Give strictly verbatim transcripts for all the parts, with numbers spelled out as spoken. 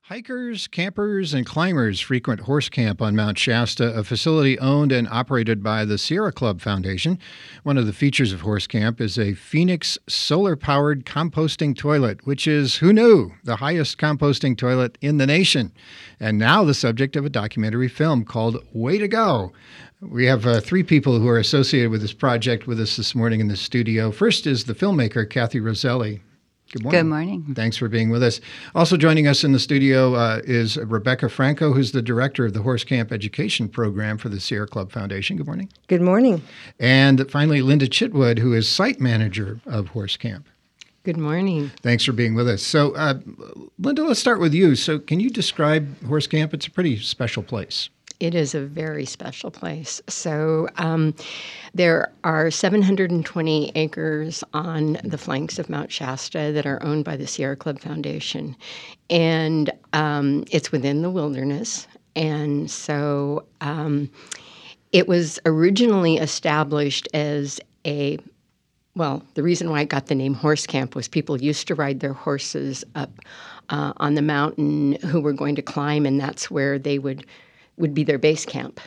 Hikers, campers, and climbers frequent Horse Camp on Mount Shasta, a facility owned and operated by the Sierra Club Foundation. One of the features of Horse Camp is a Phoenix solar-powered composting toilet, which is, who knew, the highest composting toilet in the nation, and now the subject of a documentary film called Way to Go. We have uh, three people who are associated with this project with us this morning in the studio. First is the filmmaker, Kathy Roselli. Good morning. Good morning. Thanks for being with us. Also joining us in the studio uh, is Rebecca Franco, who's the director of the Horse Camp Education Program for the Sierra Club Foundation. Good morning. Good morning. And finally, Linda Chitwood, who is site manager of Horse Camp. Good morning. Thanks for being with us. So, uh, Linda, let's start with you. So can you describe Horse Camp? It's a pretty special place. It is a very special place. So um, there are seven hundred twenty acres on the flanks of Mount Shasta that are owned by the Sierra Club Foundation. And um, it's within the wilderness. And so um, it was originally established as a Well, the reason why it got the name Horse Camp was people used to ride their horses up uh, on the mountain who were going to climb, and that's where they would would be their base camp.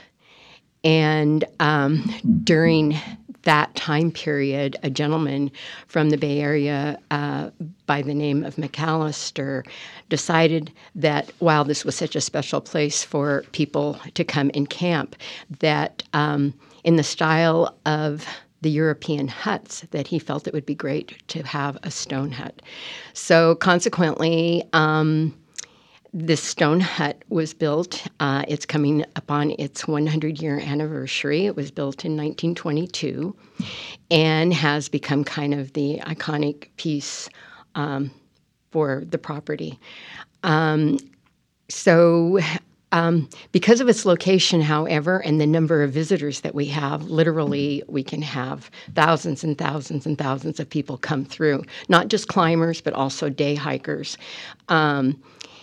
And um, during that time period, a gentleman from the Bay Area uh, by the name of McAllister decided that while this was such a special place for people to come and camp, that um, in the style of the European huts, that he felt it would be great to have a stone hut. So consequently, um, this stone hut was built. Uh, it's coming upon its one hundred year anniversary. It was built in nineteen twenty-two and has become kind of the iconic piece um, for the property. Um, so um, because of its location, however, and the number of visitors that we have, literally we can have thousands and thousands and thousands of people come through, not just climbers, but also day hikers. Um,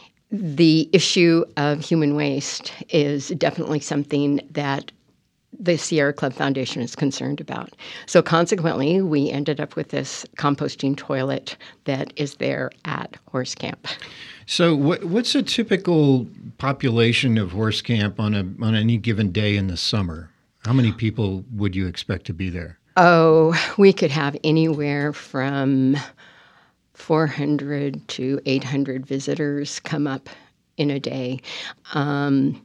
The issue of human waste is definitely something that the Sierra Club Foundation is concerned about. So consequently, we ended up with this composting toilet that is there at Horse Camp. So what, what's a typical population of Horse Camp on a on any given day in the summer? How many people would you expect to be there? Oh, we could have anywhere from four hundred to eight hundred visitors come up in a day. Um,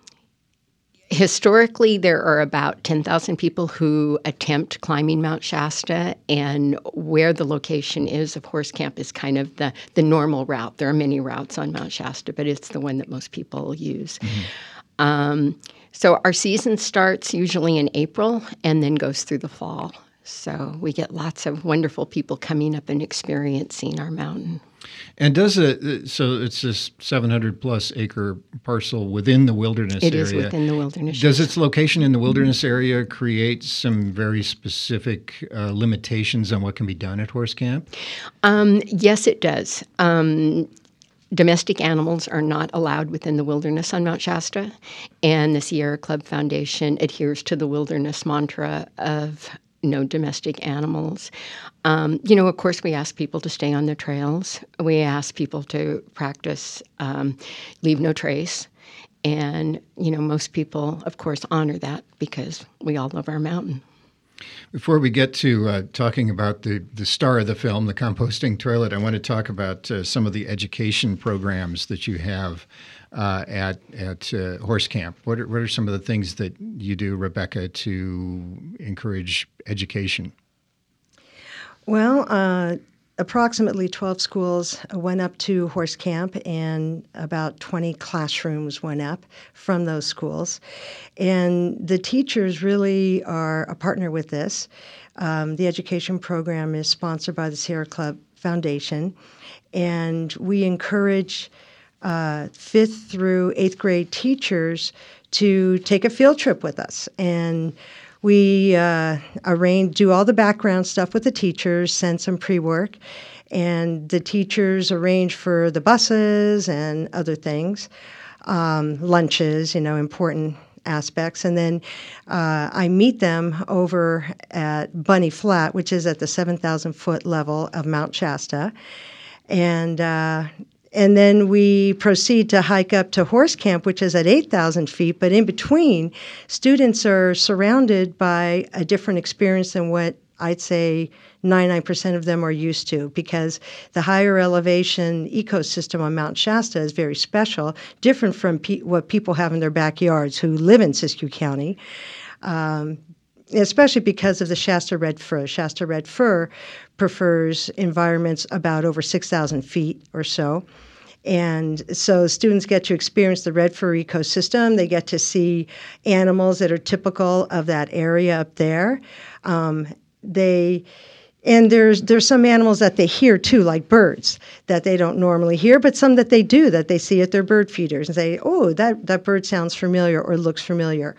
historically, there are about ten thousand people who attempt climbing Mount Shasta, and where the location is of Horse Camp is kind of the, the normal route. There are many routes on Mount Shasta, but it's the one that most people use. Mm-hmm. Um, so our season starts usually in April and then goes through the fall. So we get lots of wonderful people coming up and experiencing our mountain. And does it, so it's this seven hundred plus acre parcel within the wilderness it area. It is within the wilderness. Does its location in the wilderness area create some very specific uh, limitations on what can be done at Horse Camp? Um, yes, it does. Um, Domestic animals are not allowed within the wilderness on Mount Shasta, and the Sierra Club Foundation adheres to the wilderness mantra of no domestic animals. Um, you know, of course, we ask people to stay on their trails. We ask people to practice um, leave no trace. And, you know, most people, of course, honor that because we all love our mountain. Before we get to uh, talking about the, the star of the film, the composting toilet, I want to talk about uh, some of the education programs that you have uh, at at uh, Horse Camp. What are, what are some of the things that you do, Rebecca, to encourage education? Well, uh, approximately twelve schools went up to Horse Camp, and about twenty classrooms went up from those schools. And the teachers really are a partner with this. Um, the education program is sponsored by the Sierra Club Foundation, and we encourage uh, fifth through eighth grade teachers to take a field trip with us. And we uh, arrange, do all the background stuff with the teachers, send some pre-work, and the teachers arrange for the buses and other things, um, lunches, you know, important aspects. And then uh, I meet them over at Bunny Flat, which is at the seven thousand foot level of Mount Shasta. And uh, And then we proceed to hike up to Horse Camp, which is at eight thousand feet. But in between, students are surrounded by a different experience than what I'd say ninety-nine percent of them are used to, because the higher elevation ecosystem on Mount Shasta is very special, different from pe- what people have in their backyards who live in Siskiyou County. Um, especially because of the Shasta red fir. Shasta red fir prefers environments about over six thousand feet or so. And so students get to experience the red fir ecosystem. They get to see animals that are typical of that area up there. Um, they and there's there's some animals that they hear too, like birds, that they don't normally hear, but some that they do, that they see at their bird feeders and say, oh, that, that bird sounds familiar or looks familiar.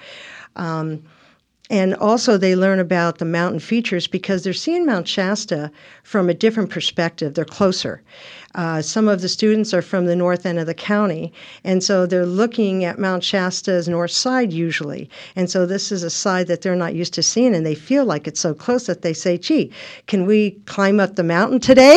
Um, And also they learn about the mountain features because they're seeing Mount Shasta from a different perspective. They're closer. Uh, some of the students are from the north end of the county, and so they're looking at Mount Shasta's north side usually. And so this is a side that they're not used to seeing, and they feel like it's so close that they say, gee, can we climb up the mountain today?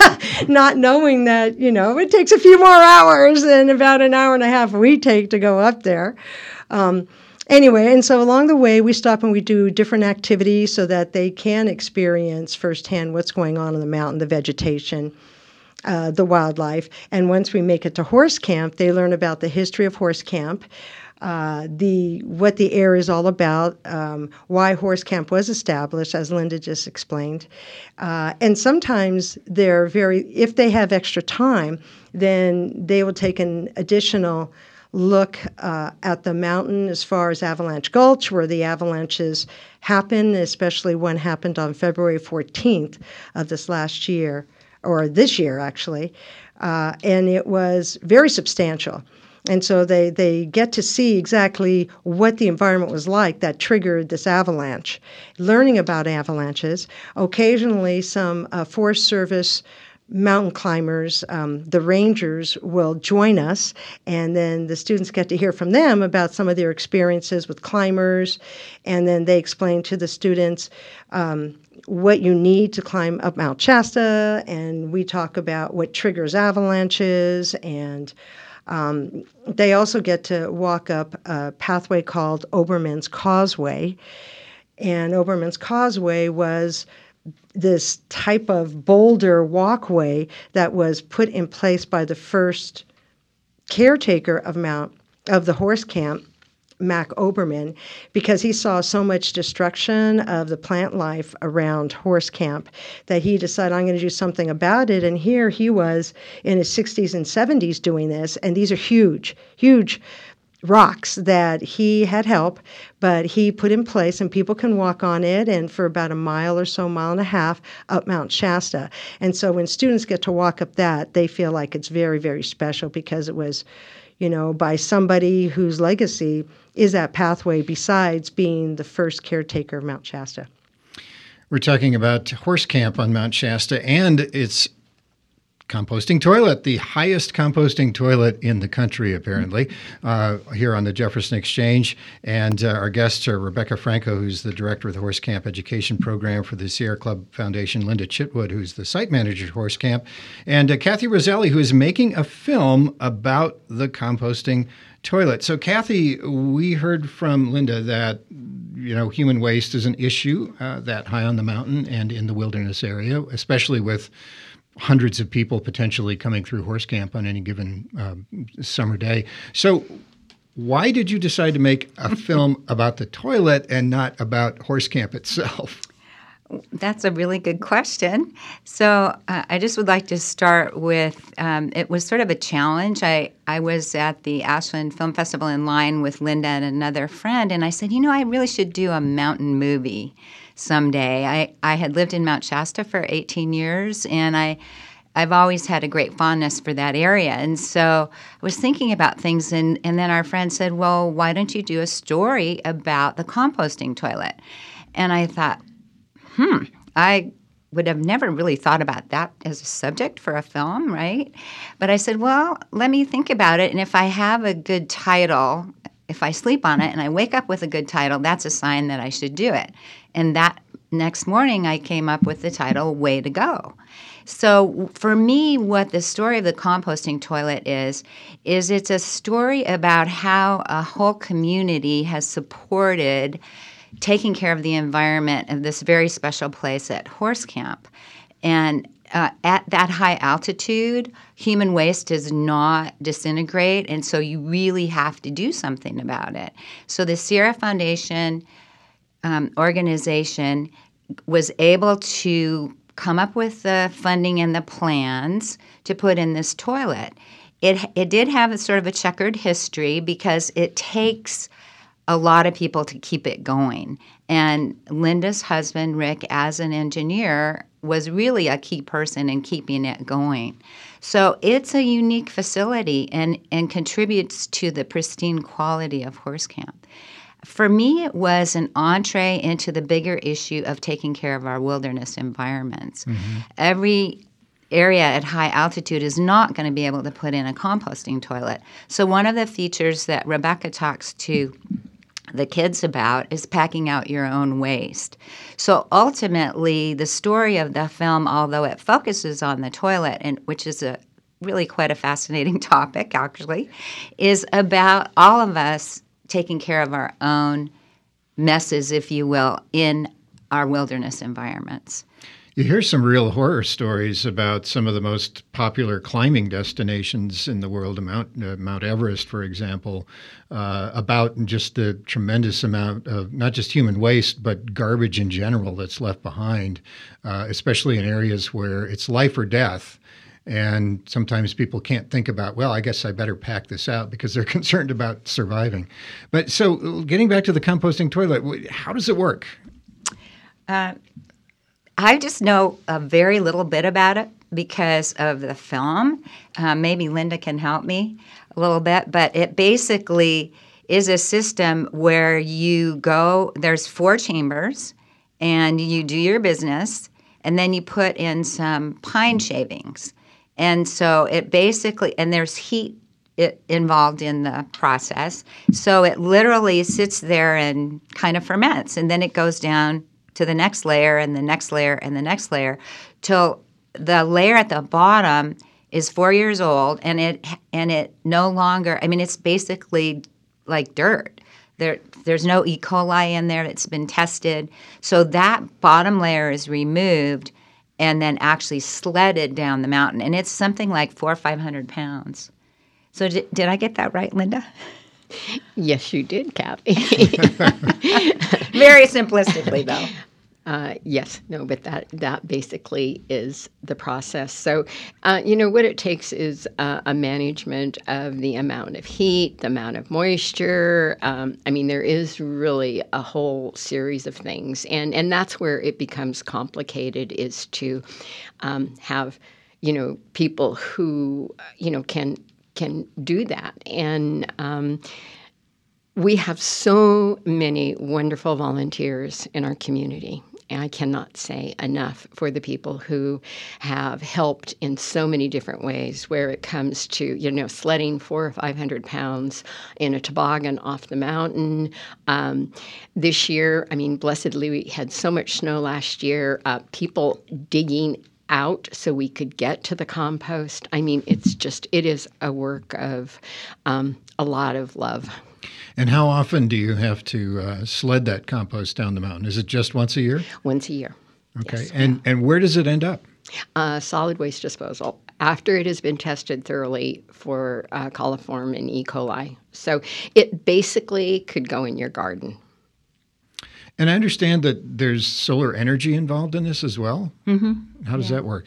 Not knowing that, you know, it takes a few more hours than about an hour and a half we take to go up there. Um, Anyway, and so along the way, we stop and we do different activities so that they can experience firsthand what's going on in the mountain, the vegetation, uh, the wildlife. And once we make it to Horse Camp, they learn about the history of Horse Camp, uh, the what the area is all about, um, why Horse Camp was established, as Linda just explained. Uh, and sometimes they're very, if they have extra time, then they will take an additional look uh, at the mountain as far as Avalanche Gulch, where the avalanches happen, especially one happened on February fourteenth of this last year, or this year actually, uh, and it was very substantial. And so they, they get to see exactly what the environment was like that triggered this avalanche. Learning about avalanches, occasionally some uh, Forest Service mountain climbers, um, the rangers, will join us, and then the students get to hear from them about some of their experiences with climbers, and then they explain to the students um, what you need to climb up Mount Shasta, and we talk about what triggers avalanches, and um, they also get to walk up a pathway called Oberman's Causeway, and Oberman's Causeway was this type of boulder walkway that was put in place by the first caretaker of Mount of the Horse Camp, Mac Oberman, because he saw so much destruction of the plant life around Horse Camp that he decided, I'm going to do something about it. And here he was in his sixties and seventies doing this, and these are huge, huge rocks that he had help, but he put in place, and people can walk on it, and for about a mile or so, mile and a half, up Mount Shasta. And so when students get to walk up that, they feel like it's very, very special because it was, you know, by somebody whose legacy is that pathway besides being the first caretaker of Mount Shasta. We're talking about Horse Camp on Mount Shasta and its composting toilet, the highest composting toilet in the country, apparently, uh, here on the Jefferson Exchange. And uh, our guests are Rebecca Franco, who's the director of the Horse Camp Education Program for the Sierra Club Foundation, Linda Chitwood, who's the site manager at Horse Camp, and uh, Kathy Roselli, who is making a film about the composting toilet. So, Kathy, we heard from Linda that, you know, human waste is an issue uh, that high on the mountain and in the wilderness area, especially with hundreds of people potentially coming through Horse Camp on any given um, summer day. So why did you decide to make a film about the toilet and not about Horse Camp itself? That's a really good question. So uh, I just would like to start with, um, it was sort of a challenge. I, I was at the Ashland Film Festival in line with Linda and another friend, and I said, you know, I really should do a mountain movie someday. I, I had lived in Mount Shasta for eighteen years, and I, I've always had a great fondness for that area. And so I was thinking about things, and, and then our friend said, well, why don't you do a story about the composting toilet? And I thought, hmm, I would have never really thought about that as a subject for a film, right? But I said, well, let me think about it, and if I have a good title, if I sleep on it and I wake up with a good title, that's a sign that I should do it. And that next morning, I came up with the title Way to Go. So for me, what the story of the composting toilet is, is it's a story about how a whole community has supported taking care of the environment of this very special place at Horse Camp. And uh, at that high altitude, human waste does not disintegrate, and so you really have to do something about it. So the Sierra Foundation um, organization was able to come up with the funding and the plans to put in this toilet. It it did have a sort of a checkered history because it takes a lot of people to keep it going. And Linda's husband, Rick, as an engineer, was really a key person in keeping it going. So it's a unique facility and, and contributes to the pristine quality of Horse Camp. For me, it was an entree into the bigger issue of taking care of our wilderness environments. Mm-hmm. Every area at high altitude is not going to be able to put in a composting toilet. So one of the features that Rebecca talks to the kids about is packing out your own waste. So ultimately, the story of the film, although it focuses on the toilet, and which is a really quite a fascinating topic, actually, is about all of us taking care of our own messes, if you will, in our wilderness environments. You hear some real horror stories about some of the most popular climbing destinations in the world, Mount, uh, Mount Everest, for example, uh, about just the tremendous amount of not just human waste, but garbage in general that's left behind, uh, especially in areas where it's life or death. And sometimes people can't think about, well, I guess I better pack this out because they're concerned about surviving. But so getting back to the composting toilet, how does it work? Uh, I just know a very little bit about it because of the film. Uh, maybe Linda can help me a little bit. But it basically is a system where you go, there's four chambers, and you do your business, and then you put in some pine shavings. And so it basically, and there's heat it, involved in the process. So it literally sits there and kind of ferments, and then it goes down to the next layer and the next layer and the next layer till the layer at the bottom is four years old, and it and it no longer, I mean, it's basically like dirt. There, there's no E. coli in there that's been tested. So that bottom layer is removed and then actually sledded down the mountain. And it's something like four or five hundred pounds. So did, did I get that right, Linda? Yes, you did, Kathy. Very simplistically, though. Uh, yes, no, but that, that basically is the process. So, uh, you know, what it takes is uh, a management of the amount of heat, the amount of moisture. Um, I mean, there is really a whole series of things. And, and that's where it becomes complicated, is to um, have, you know, people who, you know, can can do that. And um, we have so many wonderful volunteers in our community. And I cannot say enough for the people who have helped in so many different ways, where it comes to, you know, sledding four or five hundred pounds in a toboggan off the mountain. Um, this year, I mean, blessedly, we had so much snow last year, uh, people digging out so we could get to the compost. I mean, it's just, it is a work of um, a lot of love. And how often do you have to uh, sled that compost down the mountain? Is it just once a year? Once a year. Okay. Yes. And and where does it end up? Uh, solid waste disposal, after it has been tested thoroughly for uh, coliform and E. coli. So it basically could go in your garden. And I understand that there's solar energy involved in this as well. Mm-hmm. How does yeah. that work?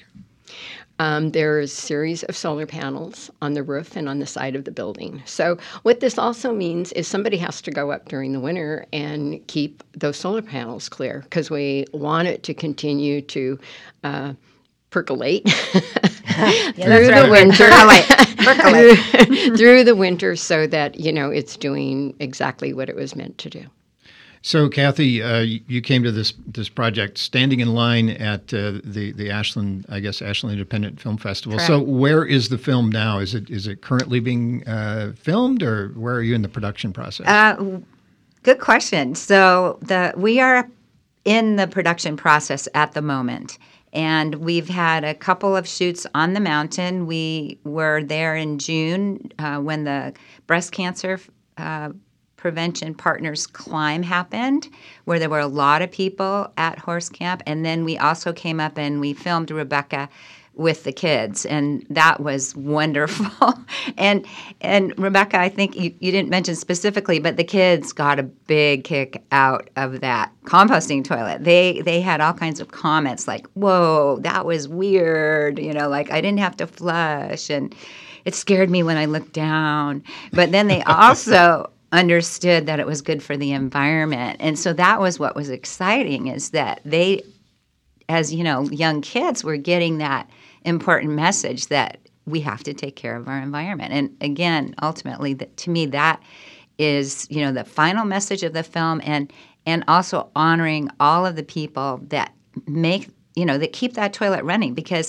Um, there's a series of solar panels on the roof and on the side of the building. So what this also means is somebody has to go up during the winter and keep those solar panels clear, because we want it to continue to uh, percolate yeah, through right. the winter. Percolate. Percolate. through, through the winter, so that, you know, it's doing exactly what it was meant to do. So, Kathy, uh, you came to this this project standing in line at uh, the the Ashland, I guess, Ashland Independent Film Festival. Correct. So, where is the film now? Is it is it currently being uh, filmed, or where are you in the production process? Uh, good question. So the we are in the production process at the moment. And we've had a couple of shoots on the mountain. We were there in June uh, when the breast cancer uh, prevention partners climb happened, where there were a lot of people at Horse Camp. And then we also came up and we filmed Rebecca with the kids, and that was wonderful. and and Rebecca, I think you, you didn't mention specifically, but the kids got a big kick out of that composting toilet. They they had all kinds of comments like, "Whoa, that was weird," you know, like I didn't have to flush, and it scared me when I looked down. But then they also understood that it was good for the environment, and so that was what was exciting, is that they, as you know, young kids were getting that important message that we have to take care of our environment. And again, ultimately, that, to me, that is, you know, the final message of the film, and and also honoring all of the people that make, you know, that keep that toilet running. Because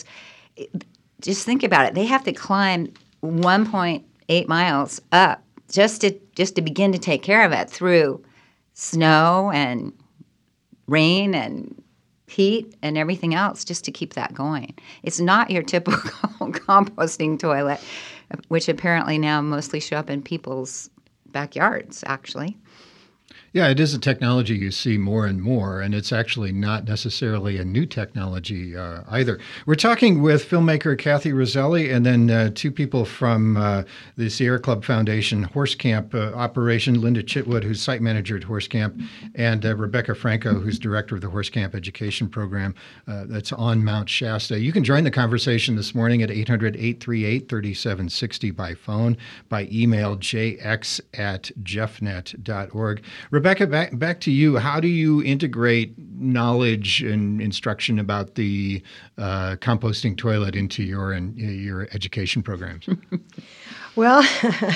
just think about it, they have to climb one point eight miles up just to just to begin to take care of it through snow and rain and heat and everything else, just to keep that going. It's not your typical composting toilet, which apparently now mostly show up in people's backyards, actually. Yeah, it is a technology you see more and more, and it's actually not necessarily a new technology uh, either. We're talking with filmmaker Kathy Roselli, and then uh, two people from uh, the Sierra Club Foundation Horse Camp uh, operation, Linda Chitwood, who's site manager at Horse Camp, and uh, Rebecca Franco, who's director of the Horse Camp Education Program uh, that's on Mount Shasta. You can join the conversation this morning at eight hundred, eight three eight, three seven six zero by phone, by email, j x at jeffnet dot org. Rebecca, back, back to you. How do you integrate knowledge and instruction about the uh, composting toilet into your and your education programs? Well,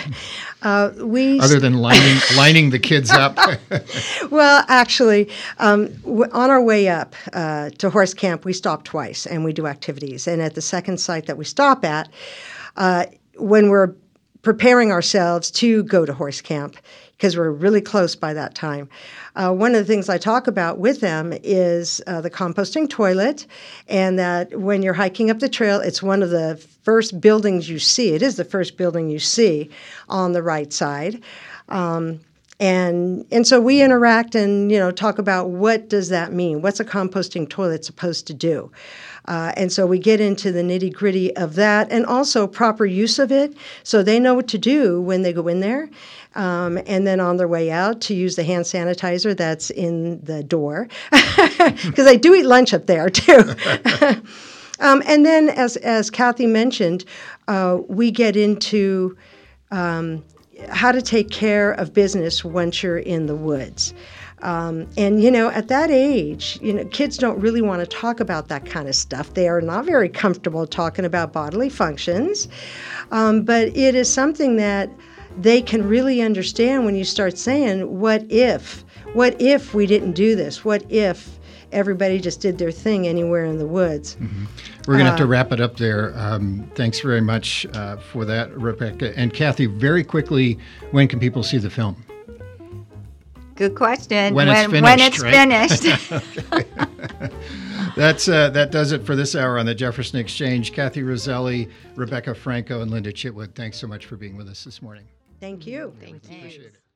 uh, we... Other than lining, lining the kids up? Well, actually, um, w- on our way up uh, to Horse Camp, we stop twice, and we do activities. And at the second site that we stop at, uh, when we're preparing ourselves to go to Horse Camp, because we're really close by that time. Uh, one of the things I talk about with them is uh, the composting toilet, and that when you're hiking up the trail, it's one of the first buildings you see. It is the first building you see on the right side. Um, and and so we interact and, you know, talk about what does that mean? What's a composting toilet supposed to do? Uh, and so we get into the nitty-gritty of that, and also proper use of it, so they know what to do when they go in there. Um, and then on their way out, to use the hand sanitizer that's in the door, because I do eat lunch up there too. um, and then, as as Kathy mentioned, uh, we get into um, how to take care of business once you're in the woods. Um, and, you know, at that age, you know, kids don't really want to talk about that kind of stuff. They are not very comfortable talking about bodily functions. Um, but it is something that they can really understand when you start saying, what if? What if we didn't do this? What if everybody just did their thing anywhere in the woods? Mm-hmm. We're going to have to Uh, wrap it up there. Um, thanks very much uh, for that, Rebecca. And Kathy, very quickly, when can people see the film? Good question. When it's when, finished, when it's right? finished. That's uh, that does it for this hour on the Jefferson Exchange. Kathy Roselli, Rebecca Franco, and Linda Chitwood, thanks so much for being with us this morning. Thank you. Thank you. Appreciate it.